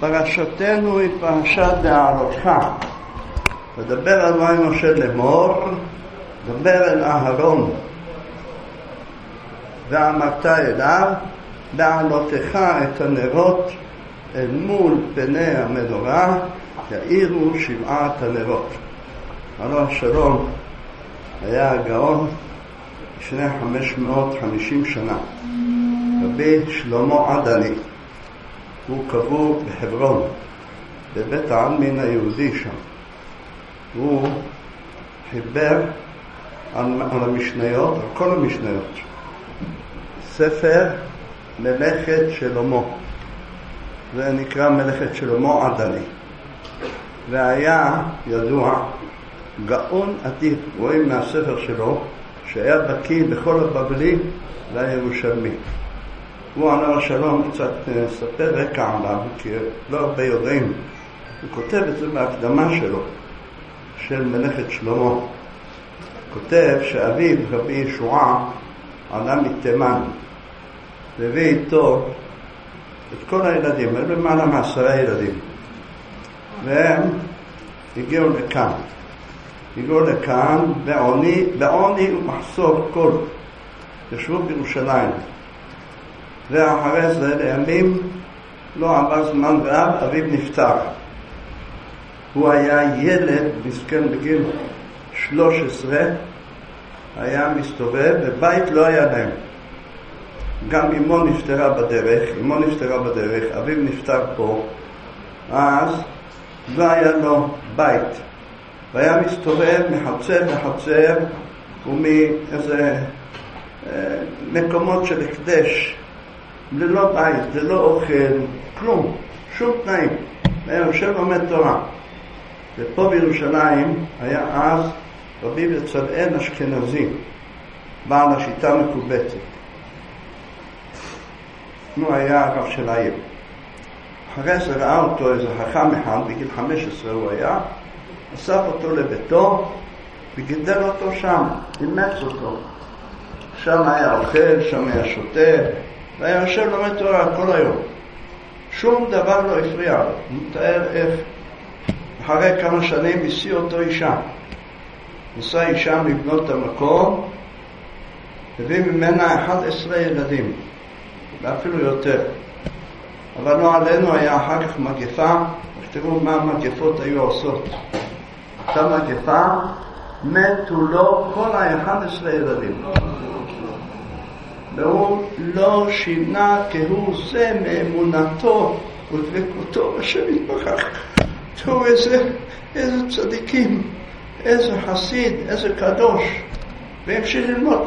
פרשתנו היא פרשת בהעלותך. מדבר על מה משה לאמור, מדבר אל אהרון ואמרת אליו, בהעלותך את הנרות אל מול פני המנורה, יאירו 7 הנרות. הלא שלום היה הגאון לפני 550 שנה, רבי שלמה עדני. הוא קבור בחברון, בבית העלמין היהודי שם. הוא חיבר על המשניות, על כל המשניות, ספר מלאכת שלמה. זה נקרא מלאכת שלמה עדני. והיה ידוע גאון עתיד, רואים מהספר שלו שהיה בקיא בכל הבבלי והירושלמי. הוא עליו השלום קצת ספר רקע עליו, כי לא הרבה יודעים. הוא כותב את זה בהקדמה שלו, של מלאכת שלמה. כותב שאביו רבי ישועה עלה מתימן, והביא איתו את כל הילדים, למעלה מ10 ילדים. והם הגיעו לכאן בעוני ומחסור כל. ישבו בירושלים. ואחרי זה לימים לא עבר זמן רב, אביו נפטר. הוא היה ילד מסכן בגיל 13, היה מסתובב, בבית לא היה להם. גם אמו נפטרה בדרך, אביו נפטר פה, אז לא היה לו בית. והיה מסתובב מחצר לחצר ומאיזה מקומות של הקדש, ללא בית, ללא אוכל, כלום, שום תנאים. היה יושב לומד תורה. ופה בירושלים היה אז רבי בצלאל אשכנזי, בעל השיטה מקובצת. הוא היה הרב של העיר. אחרי זה ראה אותו איזה חכם אחד, בגיל 15 הוא היה, אסף אותו לביתו וגידל אותו שם, אימץ אותו. שם היה אוכל, שם היה שותה, והיה יושב לומד תורה כל היום. שום דבר לא הפריע לו. הוא מתאר איך אחרי כמה שנים השיא אותו אישה. נסע אישה לבנות את המקום, הביא ממנה 11 ילדים, ואפילו יותר. אבל לא עלינו היה אחר כך מגפה, תראו מה המגפות היו עושות. אותה מגפה, מתו לו כל 11 ילדים. והוא לא שינה כהוא זה מאמונתו ודבקותו בשם יתברך. תראו איזה צדיקים, איזה חסיד, איזה קדוש. והמשיך ללמוד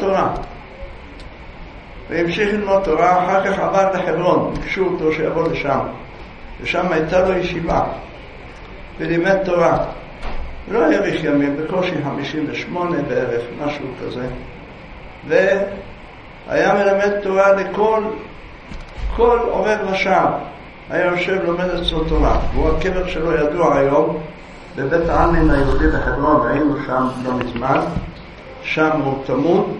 תורה. אחר כך עבר לחברון, ביקשו אותו שיבוא לשם. ושם הייתה לו ישיבה ולימד תורה. לא האריך ימים, בקושי 58 בערך, משהו כזה. והיה מלמד תורה כל עובר ושב. היה יושב לומד אצלו תורה. והוא הקבר שלו ידוע היום בבית העלמין היהודי בחברון, היינו שם לא מזמן. שם הוא תמוד.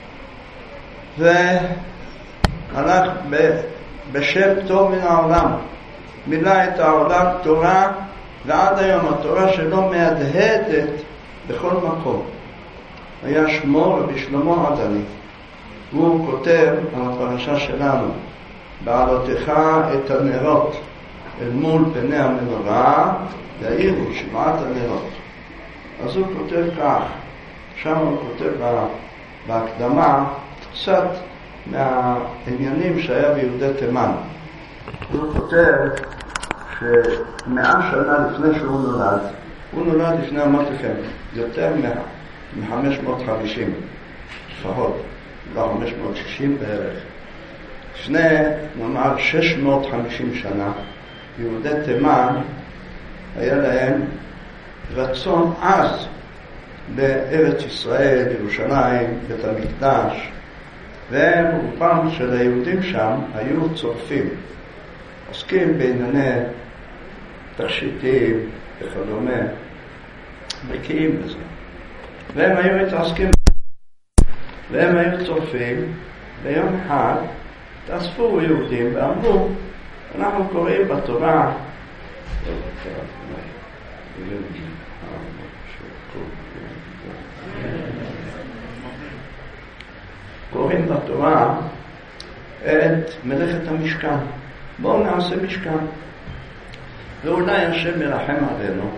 והלך בשם טוב מן העולם. מילא את העולם תורה, ועד היום התורה שלו מהדהדת בכל מקום. היה שמו רבי שלמה עדני. הוא כותב על הפרשה שלנו, בעלותך את הנרות אל מול פני המנורה, יאירו 7 הנרות. אז הוא כותב כך, שם הוא כותב בהקדמה קצת מהעניינים שהיה ביהודי תימן. הוא כותב ש100 שנה לפני שהוא נולד, הוא נולד לפני, אמרתי לכם, יותר מ-550 לפחות, לא 560 בערך. לפני, נאמר, 650 שנה, יהודי תימן היה להם רצון עז בארץ ישראל, ירושלים, בית המקדש, והם רובם של היהודים שם היו צורפים, עוסקים בענייני תכשיטים וכדומה, בקיאים בזה. והם היו מתעסקים, והם היו צורפים. ביום אחד תאספו יהודים ואמרו, אנחנו קוראים בתורה קוראים בתורה את מלאכת המשכן. בואו נעשה משכן, ואולי השם מרחם עלינו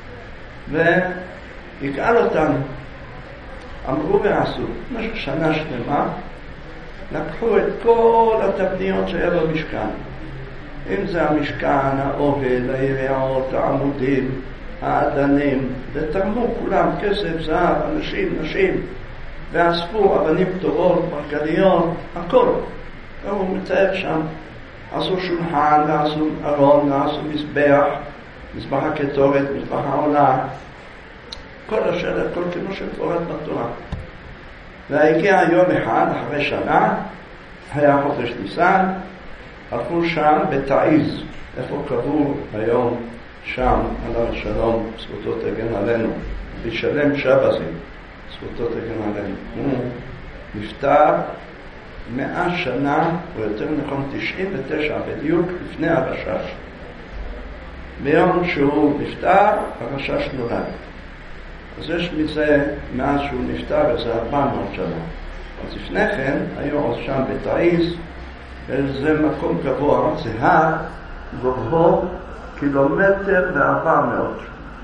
ויגאל אותנו. אמרו ועשו משהו שנה שלמה, לקחו את כל התבניות שהיה במשכן, אם זה המשכן, האוהל, היריעות, העמודים, האדנים, ותרמו כולם כסף, זהב, אנשים, נשים, ואספו אבנים פטורות, מרגליות, הכל. הוא מתאר שם, עשו שולחן, ועשו ארון, ועשו מזבח, מזבח הקטורת, מזבח העולה, כל השאלה, כל כמו שמפורט בתורה. והגיע יום אחד, אחרי שנה, היה חודש ניסן, הלכו שם בתעיז, איפה קבור היום, שם, עליו השלום, זכותו תגן עלינו, בשלם שבזי, זכותו תגן עלינו. הוא נפטר 100 שנה, או יותר נכון 99 בדיוק, לפני הרשש. ביום שהוא נפטר, הרשש נולד. אז יש מזה, מאז שהוא נפטר, איזה 400 שנה. אז לפני כן, היו עוד שם בתעיז, וזה מקום גבוה, זה הר גבוה 1.400 קילומטר,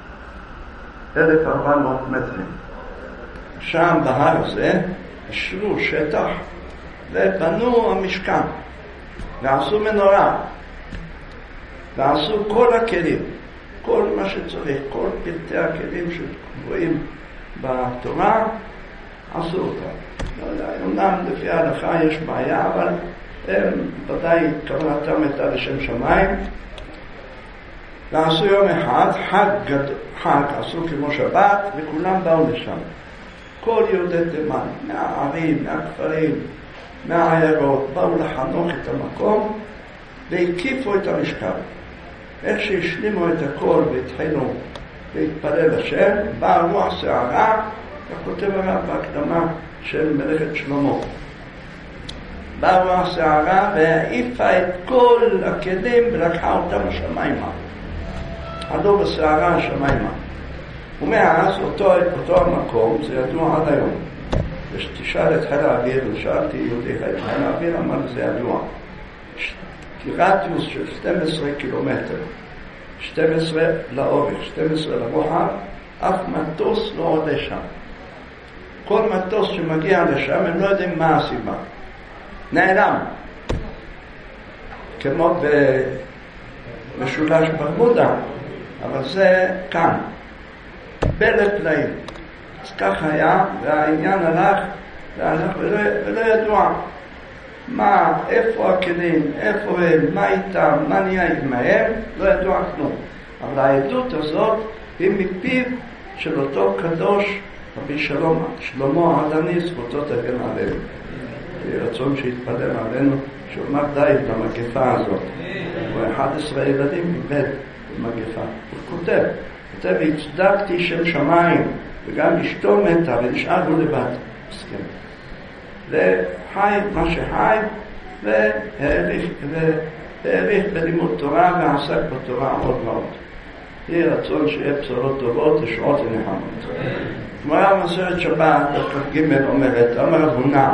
1,400 מטרים. שם בהר הזה, השרו שטח, ובנו המשכן, ועשו מנורה, ועשו כל הכלים, כל מה שצריך, כל פרטי הכלים שקבועים בתורה, עשו אותם. לא יודע, אומנם לפי ההלכה יש בעיה, אבל הם ודאי כוונתם הייתה לשם שמיים. ועשו יום אחד, חג, עשו כמו שבת, וכולם באו לשם. כל יהודי תימן, מהערים, מהכפרים, מהעיירות, באו לחנוך את המקום, והקיפו את המשכן. איך שהשלימו את הכל והתחילו להתפלל השם, באה רוח שערה, וכותב הרב בהקדמה של מלאכת שלמה. באה רוח שערה והעיפה את כל הכלים ולקחה אותם השמיימה. עלו בשערה השמיימה. ומאז אותו המקום, זה ידוע עד היום. ושתשאל את חיל האוויר, ושאלתי יהודי חיל האוויר, אמר זה ידוע. רדיוס של 12 קילומטר, 12 לאורך, 12 לרוחב, אף מטוס לא עולה שם. כל מטוס שמגיע לשם, הם לא יודעים מה הסיבה. נעלם. כמו במשולש ברמודה, אבל זה כאן. בלת פלאים. אז כך היה, והעניין הלך ולא ידוע. מה, איפה הכלים, איפה הם, מה איתם, מה נהיה עמהם, לא ידוע כלום. אבל העדות הזאת היא מפיו של אותו קדוש, רבי שלמה העדני, זכותו תגן עלינו. רצון שיתפלל עלינו, שאומר די במגפה הזאת. ו11 ילדים איבד במגפה. הוא כותב, והצדקתי שם שמיים, וגם אשתו מתה, ונשאר הוא לבד. מסכן. וחי מה שחי, והעריך בלימוד תורה, ועסק בתורה עוד ועוד. יהיה רצון שיהיה בשורות טובות, ישועות ונחמות. גמרא במסכת שבת, פרק ג' אומרת, אמר רב הונא,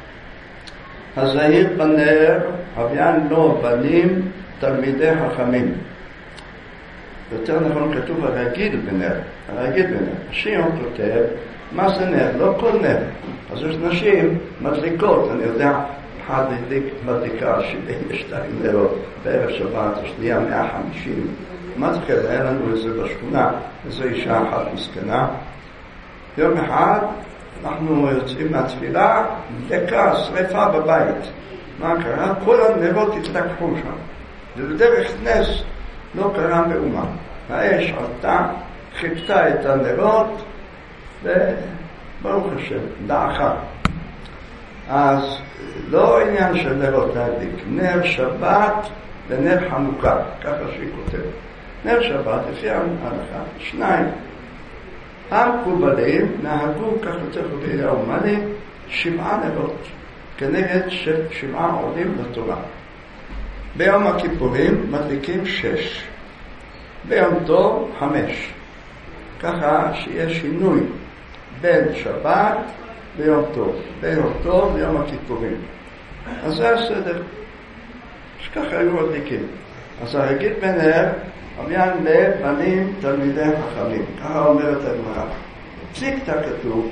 הזהיר בנר, הביאן לו בנים, תלמידי חכמים. יותר נכון כתוב הרגיל בנר, השיר כותב, מה זה נר? לא כל נר. אז יש נשים מדליקות, אני יודע, אחד מדליקה 72 נרות, בערב שבת, השנייה 150. מה זה כזה? אין לנו איזה בשכונה, איזו אישה אחת מסכנה. יום אחד אנחנו יוצאים מהתפילה, דקה, שריפה בבית. מה קרה? כל הנרות התלקחו שם. ובדרך נס לא קרה מאומה. האש עלתה, חיפתה את הנרות, וברוך השם, דעכה. אז לא עניין של נרות להדליק, נר שבת ונר חנוכה, ככה שהיא כותבת. נר שבת, לפי ההלכה, 2. המקובלים נהגו, כך יותר חובייה ומאלי, 7 נרות, כנגד 7 עולים לתורה. ביום הכיפורים מדליקים 6. ביום טוב 5. ככה שיש שינוי בין שבת ביום טוב, ביום טוב ליום הכיפורים. אז זה הסדר. שככה היו מדליקים. אז הרגיל בן נר, עניין לבנים תלמידי חכמים. ככה אומרת הגמרא. פסיקתא כתוב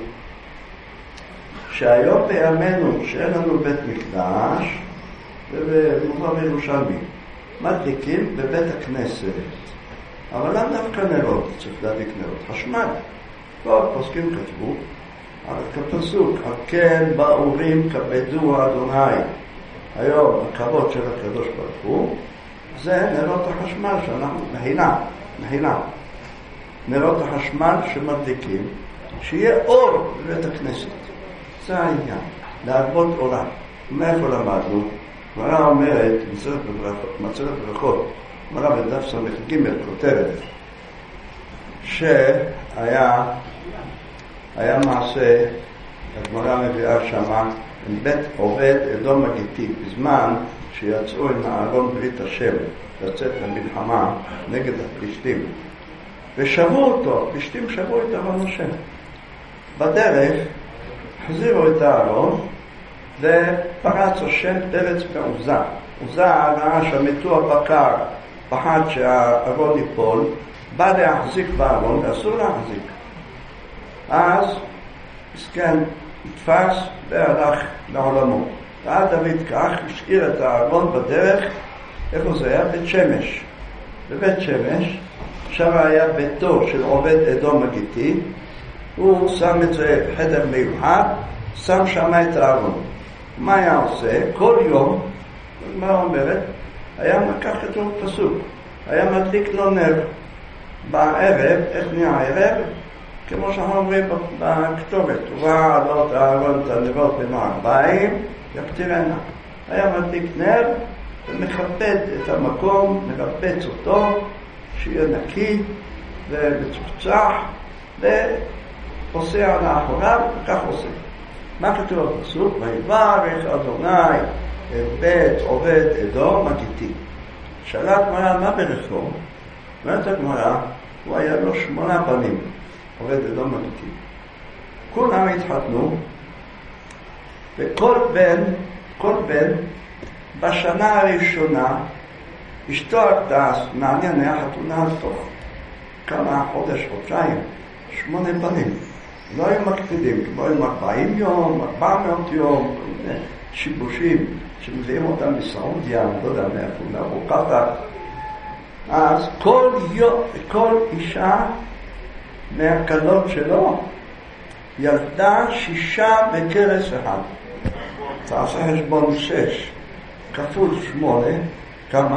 שהיום בימינו שאין לנו בית מקדש, ובמובן ירושלמי, מדליקים בבית הכנסת. אבל למה דווקא נרות? צריך להדליק נרות. חשמל. כל פוסקים כתבו, אבל כפסוק, כן באורים כבדו אדוני. היום הכבוד של הקדוש ברוך הוא, זה נרות החשמל שאנחנו, מהילה. נרות החשמל שמדליקים, שיהיה אור בבית הכנסת. זה העניין, להרבות אורה. מאיפה למדנו? גמרא אומרת, מצוות ברכות, גמרא בדף ס"ג כותרת, שהיה מעשה, הגמרא מביאה שמה, עם בית עובד אדום הגיתי, בזמן שיצאו עם אהרון ברית השם לצאת למלחמה נגד הפלישתים, ושבו אותו, הפלישתים שבו את אהרון השם. בדרך החזירו את אהרון ופרץ השם פרץ בעוזה. עוזה ראה שמתו הבקר, פחד שהאהרון ייפול, בא להחזיק באהרון ואסור להחזיק. אז מסכן נתפס והלך לעולמו. ואז דוד כך השאיר את האהרון בדרך. איפה זה היה? בית שמש. בבית שמש, שם היה ביתו של עובד אדום הגיתי. הוא שם את זה בחדר מיוחד, שם שם את האהרון. מה היה עושה? כל יום, מה אומרת? היה מקח את אותו פסוק. היה מדליק לו נר. בערב, איך נהיה הערב? כמו שאנחנו אומרים בכתובת, ובא עלות אהרון את הנרות בין הערביים, יקטירנה. היה מדליק נר ומכבד את המקום, מרבץ אותו, שיהיה נקי ומצוחצח, ועושה על האחוריו, וכך עושה. מה כתוב בפסוק? ויברך אדוני את בית עובד אדום הגיתי. שאלה הגמרא, מה ברכו? אומרת הגמרא, הוא היה לו 8 בנים. עובד אדום הגיתי. כולם התחתנו, וכל בן בשנה הראשונה אשתו הקדש, מעניין היה חתונה תוך כמה חודשיים, 8 בנים. לא היו מקפידים, כמו עם 40 יום, 400 יום, שיבושים שמביאים אותם מסעודיה, לא יודע מאיפה, נעבור ככה. אז כל אישה מהקלות שלו ילדה 6 בקרס אחד. תעשה חשבון 6 כפול 8, כמה?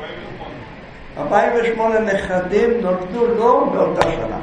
48 נכדים נולדו לו באותה שנה.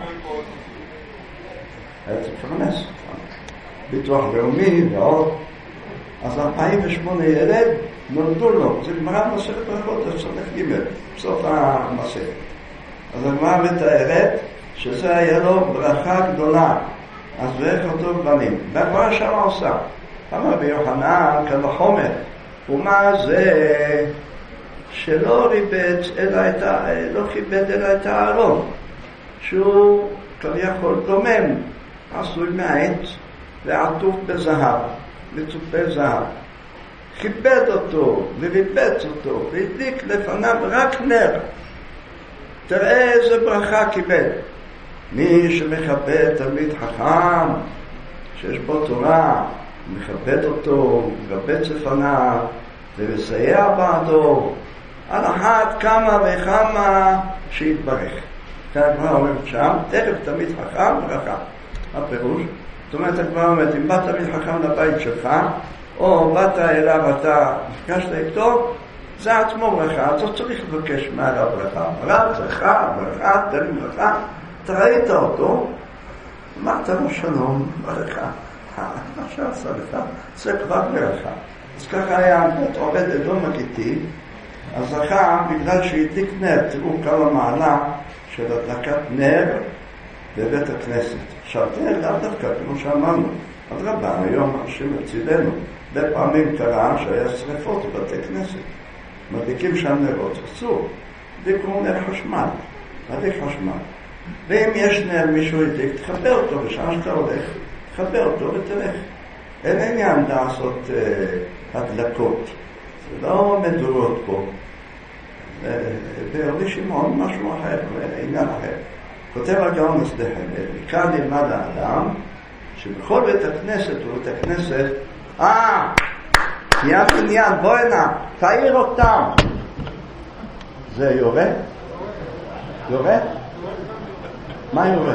היה צריך לפרנס, ביטוח לאומי ועוד. אז 48 ילד נולדו לו. זה גמרא מסכת ברכות, זה ספר ג' בסוף המסכת. אז הגמרא מתארת שזה היה לו ברכה גדולה. אז ואיך אותו בנים. והגמרא שם עושה. אמר ביוחנן קל וחומר. ומה זה שלא לא כיבד אלא את הארון, שהוא כביכול דומם, עשוי מעץ ועטוף בזהב, מצופה זהב. כיבד אותו וריבץ אותו והדליק לפניו רק נר. תראה איזה ברכה כיבד. מי שמכבד תלמיד חכם שיש בו תורה, מכבד אותו, מרבץ לפניו ומסייע בעדו, על אחת כמה וכמה שיתברך. כאן הגמרא אומרת שם, תכף תלמיד חכם ברכה. הפירוש, זאת אומרת הגמרא אומרת, אם בא תלמיד חכם לבית שלך, או באת אליו אתה נפגשת איתו, זה עצמו ברכה, אז לא צריך לבקש מעלה ברכה. ברכה, ברכה, תלמיד ברכה, אתה ראית אותו, אמרת לו שלום, ברכה. מה שעשה לך, זה כבר ברכה. אז ככה היה בית עובד אדום הגיתי, אז זכה בגלל שהדליק נר, תראו כמה מעלה של הדלקת נר בבית הכנסת. עכשיו נר לאו דווקא, כמו שאמרנו, אז רבה, היום אנשים מצידנו, בפעמים קרה שהיה שריפות בבתי כנסת. מדליקים שם נרות, אסור, דליקו נר חשמל. להדליק חשמל. ואם יש נר מישהו ידליק, תחבר אותו בשעה שאתה הולך, תחבר אותו ותלך. אין עניין לעשות הדלקות. זה לא מדורות פה. ברבי שמעון משהו אחר, עניין אחר. כותב הגאון השדה חמד, מכאן נלמד האדם, שבכל בית הכנסת ובית הכנסת, מיד, בוא הנה, תאיר אותם. זה יורד? יורד? מה יורד?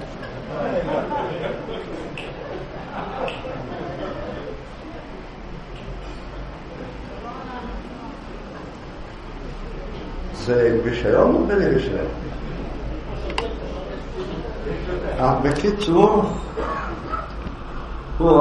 זה רישיון או בלי רישיון? בקיצור, הוא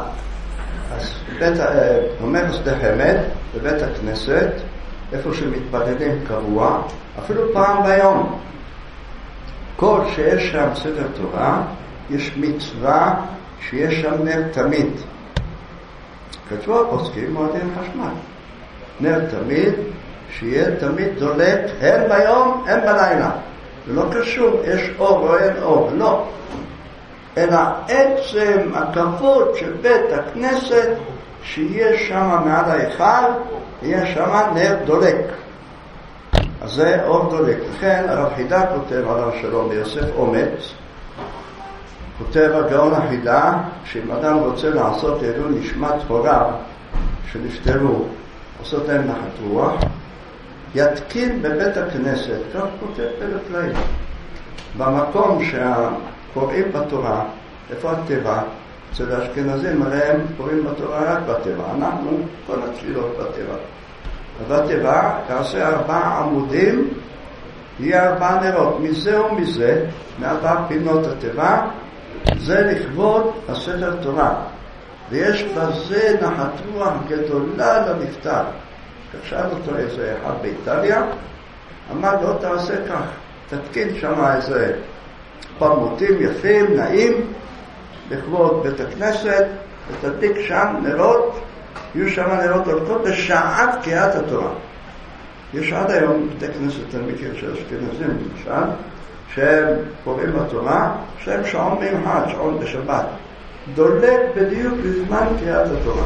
אומר השדה חמד בבית הכנסת, איפה שמתפללים קבוע, אפילו פעם ביום. כל שיש שם ספר תורה, יש מצווה שיש שם נר תמיד. כתבו הפוסקים מועדים חשמל. נר תמיד, שיהיה תמיד דולק, הן ביום, הן בלילה. זה לא קשור, יש אור או אין אור, לא. אלא עצם הכבוד של בית הכנסת, שיהיה שם מעל ההיכל, יהיה שם נר דולק. אז זה אור דולק. לכן הרב חידה כותב עליו שלום ביוסף אומץ, כותב הגאון החידה, שאם אדם רוצה לעשות אלו נשמת הוריו שנפטרו, לעשות להם נחת רוח, יתקין בבית הכנסת, כך כותב פלא פלאים, במקום שקוראים בתורה, איפה התיבה? אצל האשכנזים הרי הם קוראים בתורה רק בתיבה, אנחנו כל התפילות בתיבה. בתיבה תעשה 4 עמודים, יהיה 4 נרות, מזה ומזה, מ4 פינות התיבה, זה לכבוד הספר תורה. ויש בזה נחת רוח גדולה לנפטר. שאל אותו איזה אחד באיטליה, אמר לו תעשה כך, תתקין שם איזה פרמוטים יפים, נעים, לכבוד בית הכנסת, ותדליק שם נרות, יהיו שם נרות הולכות בשעת קריאת התורה. יש עד היום בתי כנסת, אני מכיר של אשכנזים למשל, שהם קוראים בתורה, שהם שעון מיוחד, שעון בשבת, דולק בדיוק בזמן קריאת התורה.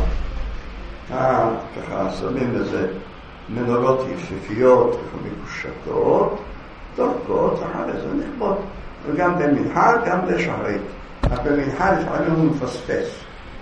ככה שמים לזה מנורות יפהפיות, מקושטות, דולקות, אחרי זה נכבוד. וגם במנחה, גם בשחרית. אבל במנחה לפעמים הוא מפספס.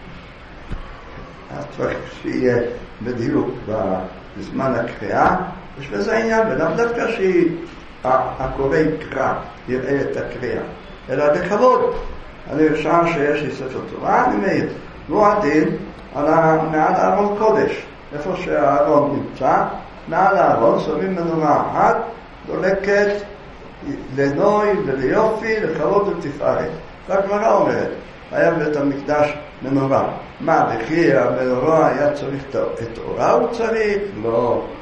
צריך שיהיה בדיוק בזמן הקריאה, יש בזה עניין, ולאו דווקא שהקורא יקרא, יראה את הקריאה, אלא לכבוד. אני בשעה שיש לי ספר תורה, אני מעיר. מועדים מעל הארון קודש, איפה שהארון נמצא, מעל הארון שמים מנורה אחת, דולקת לנוי וליופי, לכבוד ותפארת. והגמרא אומרת, היה בית המקדש מנורה. מה, וכי המנורה היה צריך את אורה הוא צריך? לא,